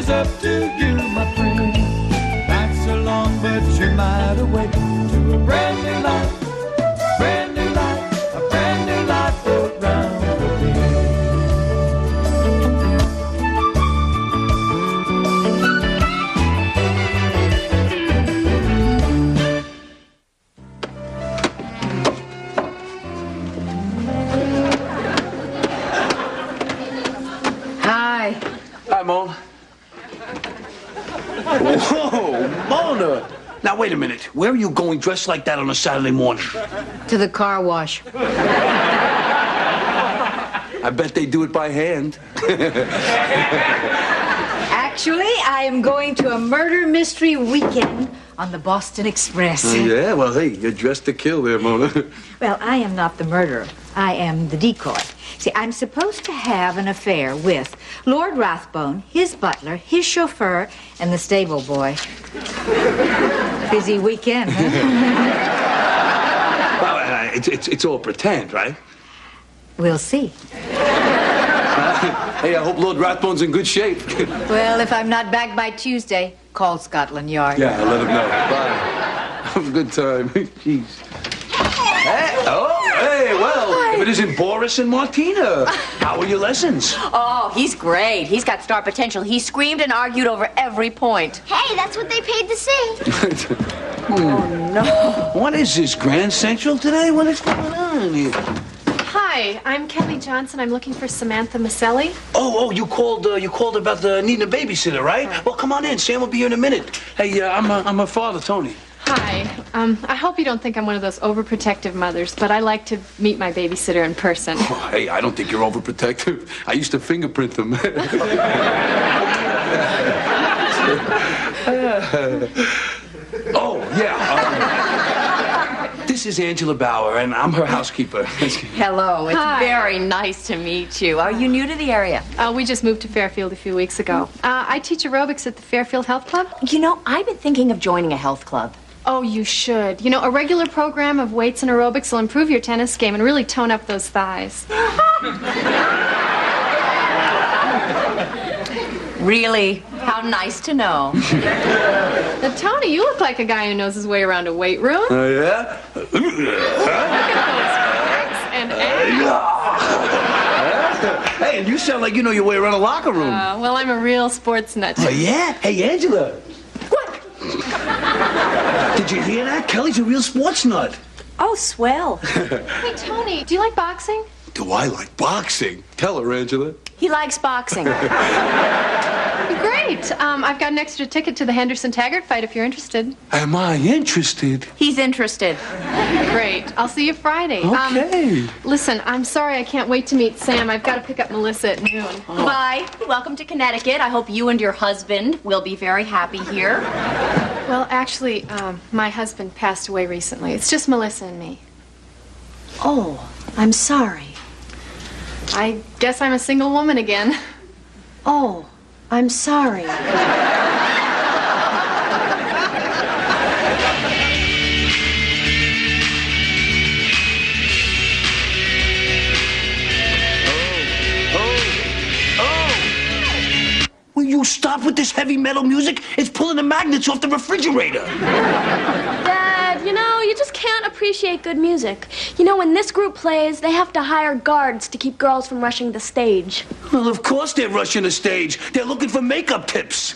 is up to you, my friend. Nights are long, but you might awake to a brand new life, brand new life, a brand new life around the bend. Hi. Hi, Mona. Whoa, Mona! Now, wait a minute. Where are you going dressed like that on a Saturday morning? To the car wash. I bet they do it by hand. Actually, I am going to a murder mystery weekend on the Boston Express. Yeah, well, hey, you're dressed to kill there, Mona. Well, I am not the murderer. I am the decoy. See, I'm supposed to have an affair with Lord Rathbone, his butler, his chauffeur, and the stable boy. Busy weekend, huh? Well, it's all pretend, right? We'll see. Hey, I hope Lord Rathbone's in good shape. Well, if I'm not back by Tuesday, call Scotland Yard. Yeah, I'll let him know. Bye. Have a good time. Jeez. Hey, well, Hi. if it isn't Boris and Martina, how are your lessons? Oh, he's great. He's got star potential. He screamed and argued over every point. Hey, that's what they paid to see. Oh, no. What is this, Grand Central today? What is going on here? Hi, I'm Kelly Johnson. I'm looking for Samantha Maselli. Oh, you called about needing a babysitter, right? Well, come on in. Sam will be here in a minute. Hey, I'm her father, Tony. Hi. I hope you don't think I'm one of those overprotective mothers, but I like to meet my babysitter in person. Oh, hey, I don't think you're overprotective. I used to fingerprint them. Oh, yeah. This is Angela Bauer, and I'm her housekeeper. Hello. It's Hi. very nice to meet you. Are you new to the area? We just moved to Fairfield a few weeks ago. I teach aerobics at the Fairfield Health Club. You know, I've been thinking of joining a health club. Oh, you should. You know, a regular program of weights and aerobics will improve your tennis game and really tone up those thighs. Really? How nice to know. Now, Tony, you look like a guy who knows his way around a weight room. Oh, yeah? And Hey, and you sound like you know your way around a locker room. well, I'm a real sports nut. Oh, yeah? Hey, Angela. What? Did you hear that? Kelly's a real sports nut. Oh, swell. Hey, Tony, do you like boxing? Do I like boxing? Tell her, Angela. He likes boxing. Great. I've got an extra ticket to the Henderson-Taggart fight if you're interested. Am I interested? He's interested. Great. I'll see you Friday. Okay. Listen, I'm sorry I can't wait to meet Sam. I've got to pick up Melissa at noon. Bye. Welcome to Connecticut. I hope you and your husband will be very happy here. Well, actually, my husband passed away recently. It's just Melissa and me. Oh, I'm sorry. I guess I'm a single woman again. Oh, I'm sorry. Will you stop with this heavy metal music? It's pulling the magnets off the refrigerator. Dad, you know, you just can't appreciate good music. You know, when this group plays, they have to hire guards to keep girls from rushing the stage. Well, of course they're rushing the stage. They're looking for makeup tips.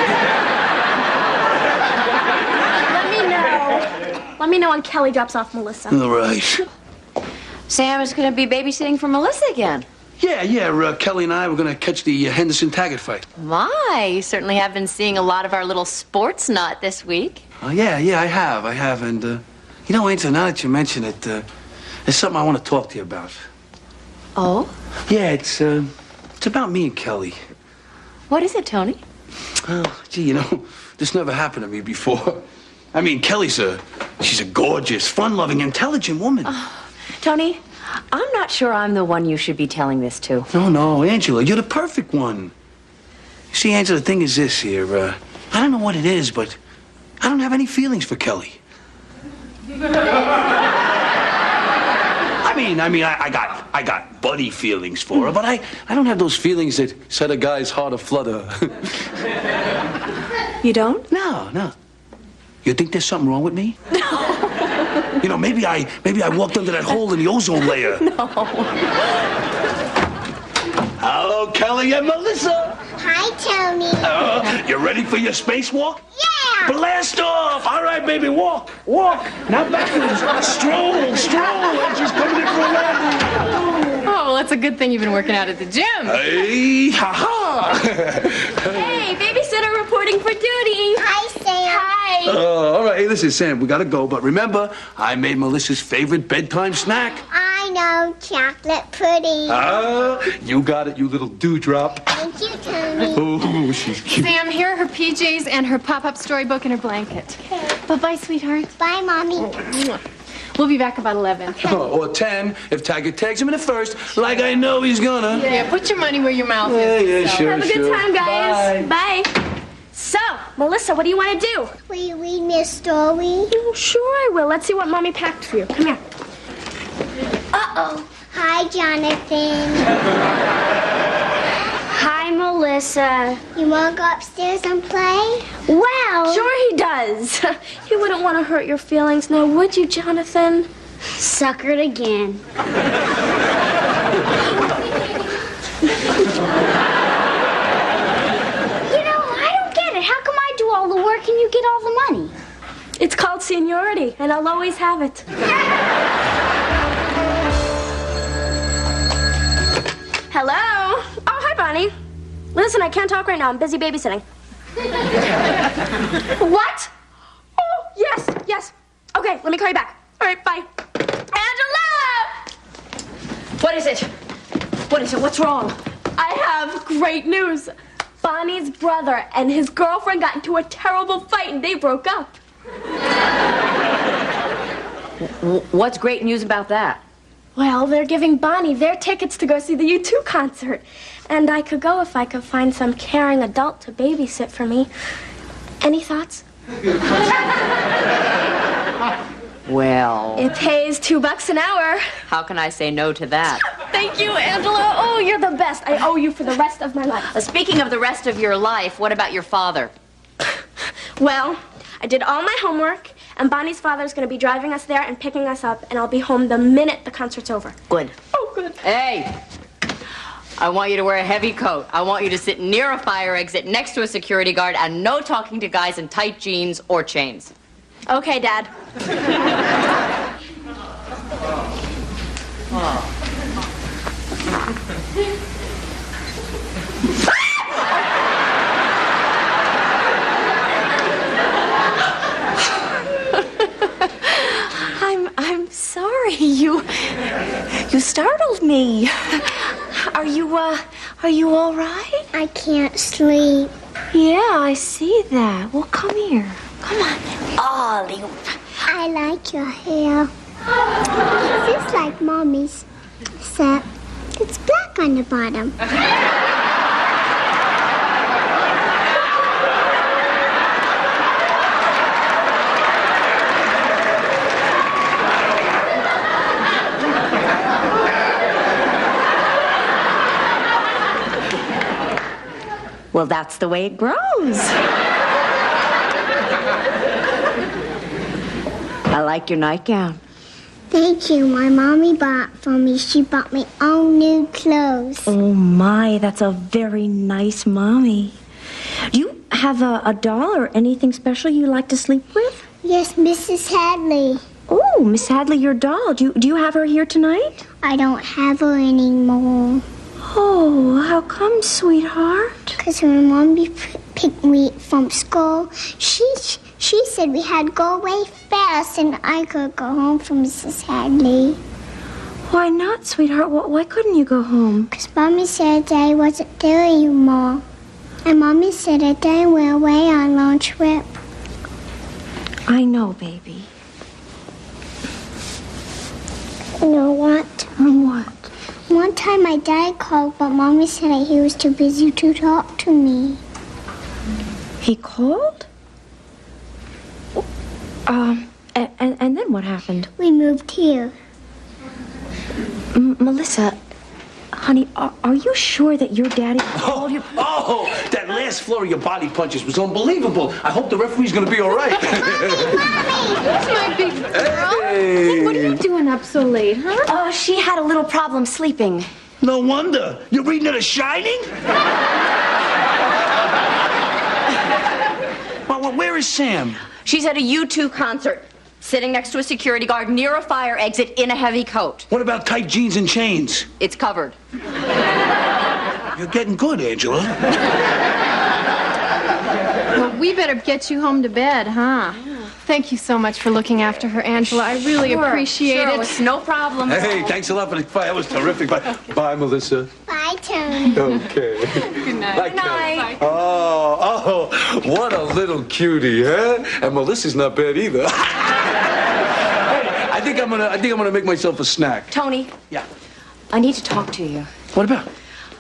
Let me know when Kelly drops off Melissa. All right. Sam is going to be babysitting for Melissa again. Yeah, Kelly and I were going to catch the Henderson-Taggart fight. My, you certainly have been seeing a lot of our little sports nut this week. Oh, yeah, I have. And, you know, Angela, now that you mention it, there's something I want to talk to you about. Oh? Yeah, it's about me and Kelly. What is it, Tony? Oh, gee, you know, this never happened to me before. I mean, she's a gorgeous, fun-loving, intelligent woman. Tony, I'm not sure I'm the one you should be telling this to. No, Angela, you're the perfect one. You see, Angela, the thing is this here, I don't know what it is, but I don't have any feelings for Kelly. I I got buddy feelings for her, but I don't have those feelings that set a guy's heart aflutter. You don't? No. You think there's something wrong with me? No. You know, maybe I walked under that hole in the ozone layer. No. Hello, Kelly and Melissa. Hi, Tony. You ready for your spacewalk? Yeah! Blast off! All right, baby, walk. Now backwards. Stroll. And she's coming in for a landing. Oh, well, it's a good thing you've been working out at the gym. Hey, ha-ha. Hey, babysitter reporting for duty. Hi, Sam. Hi. All right, hey, listen, Sam, we gotta go, but remember, I made Melissa's favorite bedtime snack. I know, chocolate pudding. You got it, you little dewdrop. Thank you, Tony. Oh, she's cute. Sam, here are her PJs and her pop-up storybook and her blanket. Bye-bye, sweetheart. Bye, Mommy. We'll be back about 11. Or 10, if Taggart tags him in the first, like I know he's gonna. Yeah, put your money where your mouth is. Yeah, sure, Have a good time, guys. Bye. Bye. So, Melissa, what do you want to do? Will you read me a story? Oh, sure I will. Let's see what Mommy packed for you. Come here. Uh-oh. Hi, Jonathan. Hi, Melissa. You want to go upstairs and play? Well, sure he does. He wouldn't want to hurt your feelings, now would you, Jonathan? Suckered again. How come I do all the work and you get all the money? It's called seniority, and I'll always have it. Hello? Oh, hi, Bonnie. Listen, I can't talk right now. I'm busy babysitting. What? Oh, yes. Okay, let me call you back. All right, bye. Angela! What is it? What's wrong? I have great news. Bonnie's brother and his girlfriend got into a terrible fight and they broke up. What's great news about that? Well, they're giving Bonnie their tickets to go see the U2 concert. And I could go if I could find some caring adult to babysit for me. Any thoughts? Well, It pays $2 an hour. how can I say no to that? Thank you, Angela. Oh, you're the best. I owe you for the rest of my life. Speaking of the rest of your life, what about your father? Well, I did all my homework, and Bonnie's father's going to be driving us there and picking us up, and I'll be home the minute the concert's over. Good. Oh, good. Hey, I want you to wear a heavy coat. I want you to sit near a fire exit next to a security guard, and no talking to guys in tight jeans or chains. Okay, Dad. I'm sorry. You startled me. Are you all right? I can't sleep. Yeah, I see that. Well, come here. Come on. Ollie. I like your hair. It's just like Mommy's, except it's black on the bottom. Well, that's the way it grows. I like your nightgown. Thank you. My mommy bought for me. She bought me all new clothes. Oh, my, that's a very nice mommy. Do you have a doll or anything special you like to sleep with? Yes, Mrs. Hadley. Oh, Miss Hadley, your doll. Do you have her here tonight? I don't have her anymore. Oh, how come, sweetheart? Because when Mommy picked me from school, she said we had to go away fast and I could go home from Mrs. Hadley. Why not, sweetheart? Why couldn't you go home? Because Mommy said Daddy wasn't there anymore. And Mommy said that Daddy went away on a long trip. I know, baby. You know what? What? One time my dad called, but Mommy said that he was too busy to talk to me. He called? And then what happened? We moved here. Melissa, honey, are you sure that your daddy called you? Oh, that last flurry of your body punches was unbelievable. I hope the referee's gonna be all right. That's my big girl. Hey. What are you doing up so late, huh? Oh, she had a little problem sleeping. No wonder. You're reading The Shining? Well, where is Sam? She's at a U2 concert, sitting next to a security guard near a fire exit in a heavy coat. What about tight jeans and chains? It's covered. You're getting good, Angela. Well, we better get you home to bed, huh? Thank you so much for looking after her, Angela. I really appreciate it. It's no problem. Hey, thanks a lot for the fight. That was terrific. Bye, Melissa. Bye, Tony. Okay. Good night. Bye, Kelly. Oh, what a little cutie, huh? And Melissa's not bad either. Hey, I think I'm gonna make myself a snack. Tony. Yeah. I need to talk to you. What about?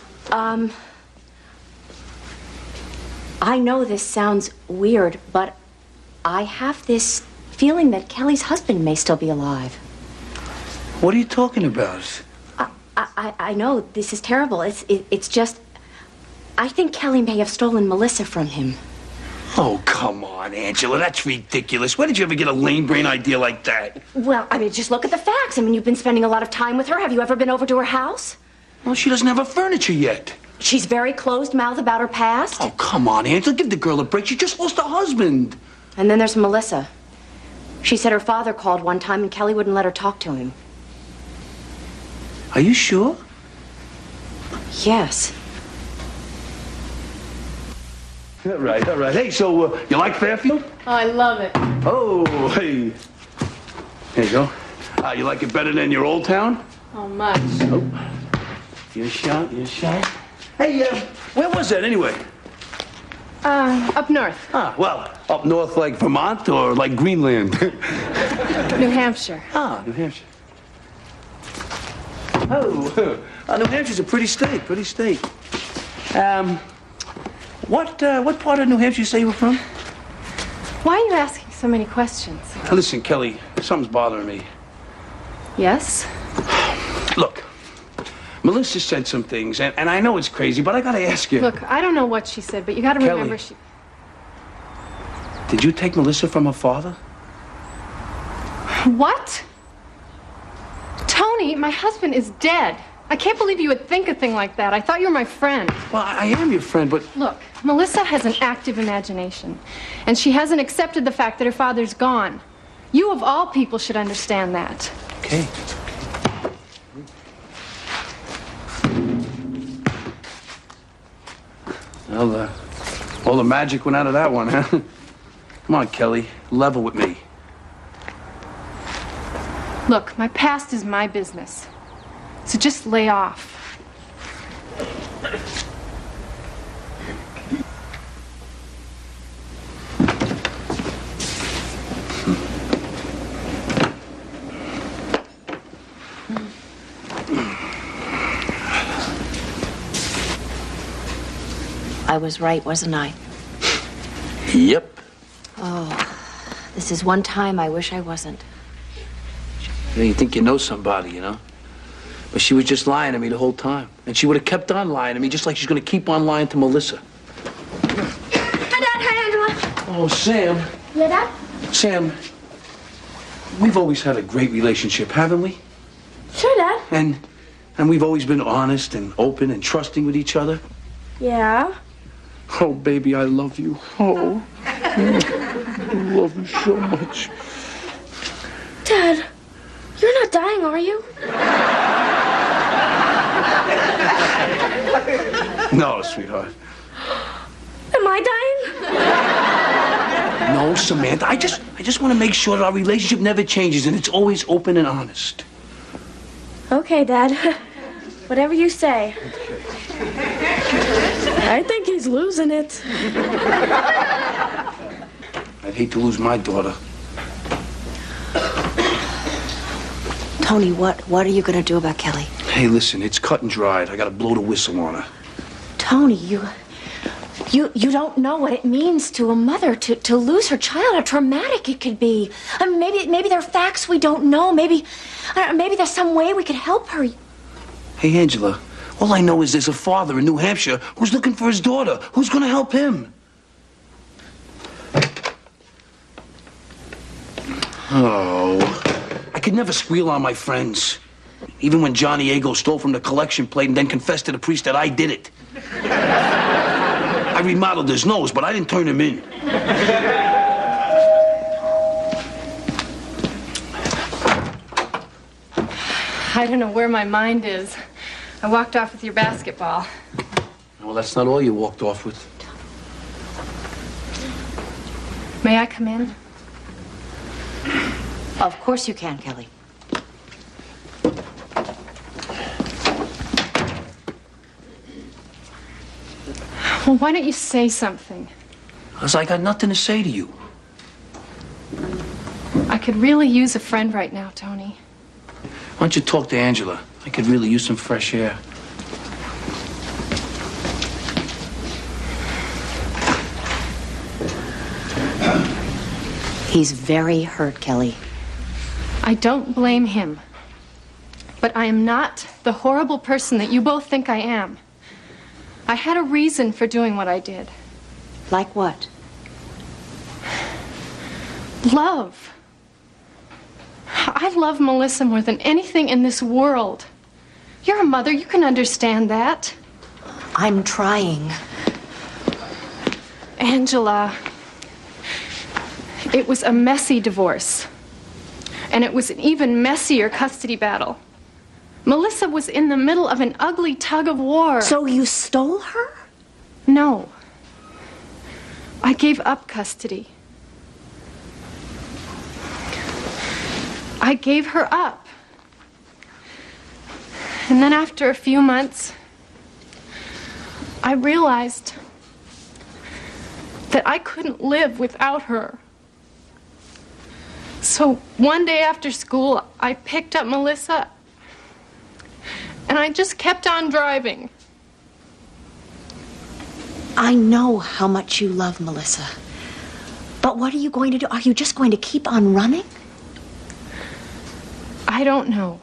I know this sounds weird, but I have this feeling that Kelly's husband may still be alive. What are you talking about? I know this is terrible. It's just, I think Kelly may have stolen Melissa from him. Oh, come on, Angela. That's ridiculous. When did you ever get a lame brain idea like that? Well, I mean, just look at the facts. I mean, you've been spending a lot of time with her. Have you ever been over to her house? Well, she doesn't have her furniture yet. She's very closed-mouthed about her past. Oh, come on, Angela. Give the girl a break. She just lost her husband. And then there's Melissa. She said her father called one time and Kelly wouldn't let her talk to him. Are you sure? Yes. All right. Hey, so you like Fairfield? Oh, I love it. Oh, hey. There you go. You like it better than your old town? Oh, much. Oh. You're shy. Hey, where was that anyway? Up north. Ah, well, up north like Vermont or like Greenland? New Hampshire. Ah, New Hampshire. Oh, New Hampshire's a pretty state, What part of New Hampshire you say you were from? Why are you asking so many questions? Now, listen, Kelly, something's bothering me. Yes? Look, Melissa said some things, and I know it's crazy, but I gotta ask you. Look, I don't know what she said, but you gotta remember Kelly. Did you take Melissa from her father? What? Tony, my husband is dead. I can't believe you would think a thing like that. I thought you were my friend. Well, I am your friend, but... Look, Melissa has an active imagination, and she hasn't accepted the fact that her father's gone. You, of all people, should understand that. Okay. Well, all the magic went out of that one, huh? Come on, Kelly. Level with me. Look, my past is my business. So just lay off. I was right, wasn't I? Yep. Oh, this is one time I wish I wasn't. You think you know somebody, you know? But she was just lying to me the whole time. And she would have kept on lying to me just like she's going to keep on lying to Melissa. Hi, Dad. Hi, Angela. Oh, Sam. Yeah, Dad? Sam, we've always had a great relationship, haven't we? Sure, Dad. And we've always been honest and open and trusting with each other. Yeah. Oh, baby, I love you. Oh, I love you so much. Dad, you're not dying, are you? No, sweetheart. Am I dying? No, Samantha. I just want to make sure that our relationship never changes and it's always open and honest. Okay, Dad. Whatever you say. I think he's losing it. I'd hate to lose my daughter. Tony, what are you going to do about Kelly? Hey, listen, it's cut and dried. I got to blow the whistle on her. Tony, You don't know what it means to a mother to lose her child, how traumatic it could be. I mean, maybe there are facts we don't know. Maybe there's some way we could help her. Hey, Angela, all I know is there's a father in New Hampshire who's looking for his daughter. Who's going to help him? Oh, I could never squeal on my friends. Even when Johnny Ago stole from the collection plate and then confessed to the priest that I did it. I remodeled his nose, but I didn't turn him in. I don't know where my mind is. I walked off with your basketball. Well, that's not all you walked off with. May I come in? Of course you can, Kelly. Well, why don't you say something? Because I got nothing to say to you. I could really use a friend right now, Tony. Why don't you talk to Angela? I could really use some fresh air. He's very hurt, Kelly. I don't blame him. But I am not the horrible person that you both think I am. I had a reason for doing what I did. Like what? Love. I love Melissa more than anything in this world. You're a mother, you can understand that. I'm trying. Angela, it was a messy divorce. And it was an even messier custody battle. Melissa was in the middle of an ugly tug of war. So you stole her? No. I gave up custody. I gave her up. And then after a few months, I realized that I couldn't live without her. So one day after school, I picked up Melissa and I just kept on driving. I know how much you love Melissa. But what are you going to do? Are you just going to keep on running? I don't know.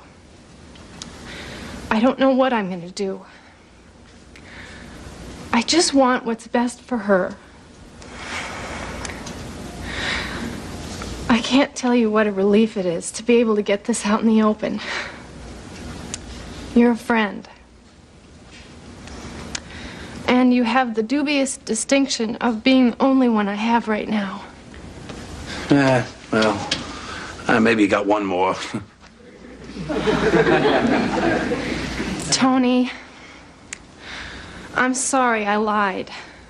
I don't know what I'm going to do. I just want what's best for her. I can't tell you what a relief it is to be able to get this out in the open. You're a friend. And you have the dubious distinction of being the only one I have right now. Maybe you got one more. Tony, I'm sorry I lied.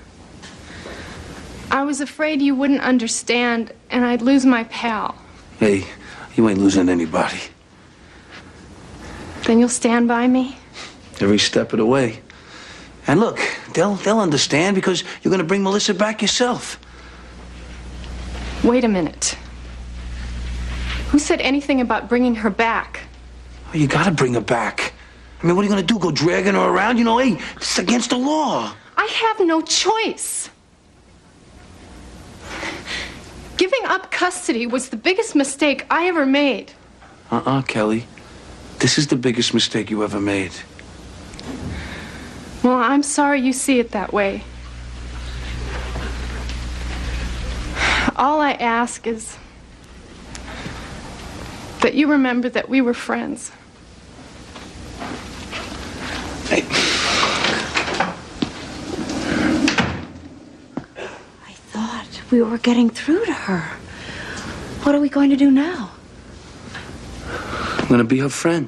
I was afraid you wouldn't understand and I'd lose my pal. Hey, you ain't losing anybody. Then you'll stand by me? Every step of the way. And look, they'll understand because you're going to bring Melissa back yourself. Wait a minute. Who said anything about bringing her back? Oh, you got to bring her back. I mean, what are you going to do? Go dragging her around? You know, hey, this is against the law. I have no choice. Giving up custody was the biggest mistake I ever made. Kelly. This is the biggest mistake you ever made. Well, I'm sorry you see it that way. All I ask is that you remember that we were friends. Hey. I thought we were getting through to her. What are we going to do now? I'm going to be her friend.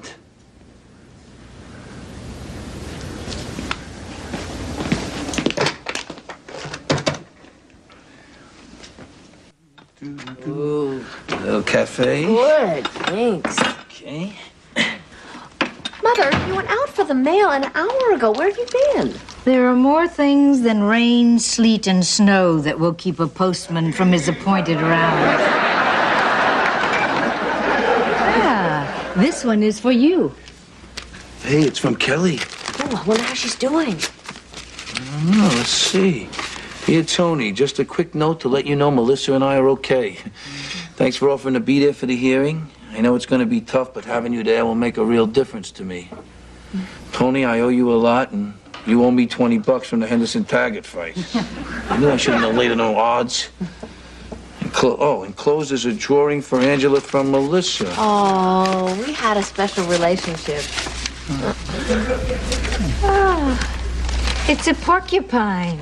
Ooh. Little cafe. Good, thanks. Okay. Mother, you went out for the mail an hour ago. Where have you been? There are more things than rain, sleet, and snow that will keep a postman from his appointed round. This one is for you. Hey, it's from Kelly. Oh, I wonder how she's doing. I don't know. Let's see. Dear Tony, just a quick note to let you know Melissa and I are okay. Thanks for offering to be there for the hearing. I know it's going to be tough, but having you there will make a real difference to me. Tony, I owe you a lot, and you owe me $20 from the Henderson Taggart fight. I knew I shouldn't have laid no odds. Enclosed is a drawing for Angela from Melissa. Oh, we had a special relationship. It's a porcupine.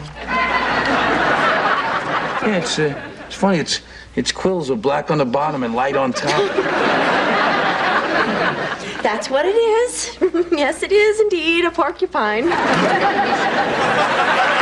Yeah, it's funny. Its quills are black on the bottom and light on top. That's what it is. Yes, it is indeed a porcupine.